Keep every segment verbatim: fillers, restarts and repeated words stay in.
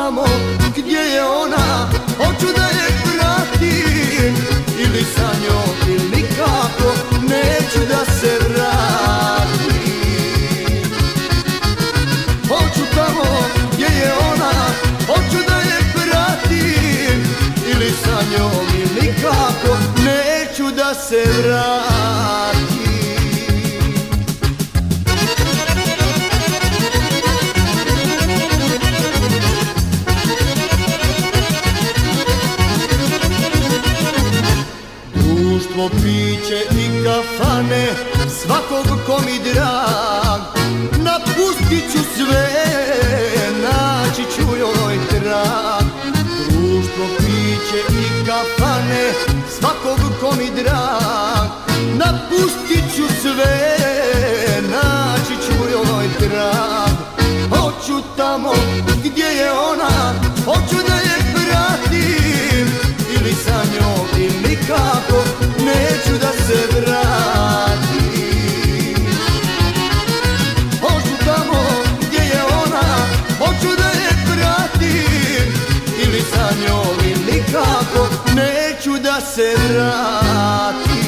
tamo gdje je ona, hoću da je pratim, ili sa njom ili nikako neću da se vratim. Hoću tamo gdje je ona, hoću da je pratim, ili sa njom ili nikako neću da se vratim. Društvo, piće i kafane, svakog ko mi drag, napustit ću sve, naći ću joj trag. Društvo, piće i kafane, svakog ko mi drag, napustit ću sve, naći ću joj trag. Hoću tamo gdje je ona, hoću da je pratim, ili sa njom ili nikako neću da se vratim. Hoću tamo gdje je ona, hoću da je pratim, ili sa njom ili nikako neću da se vratim.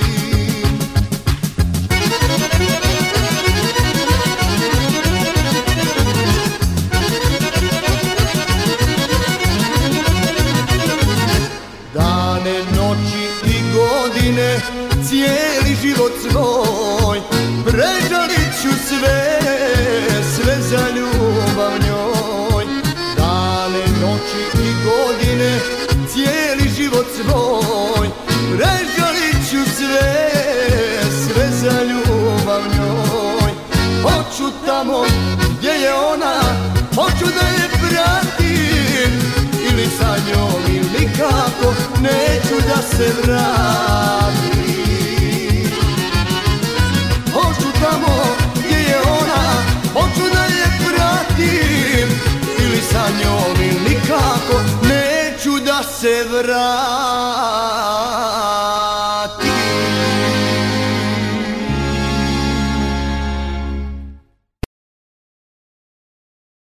Dane, noći i godine, cijeli život svoj, prežalit ću sve, sve za ljubav njoj. Dane, noći i godine, cijeli život svoj, prežalit ću sve, sve za ljubav njoj. Hoću tamo gdje je ona, hoću da je pratim, ili sa njom ili nikako neću da se vratim. Hoću tamo gdje je ona, hoću da je pratim, ili sa njom ili nikako neću da se vratim.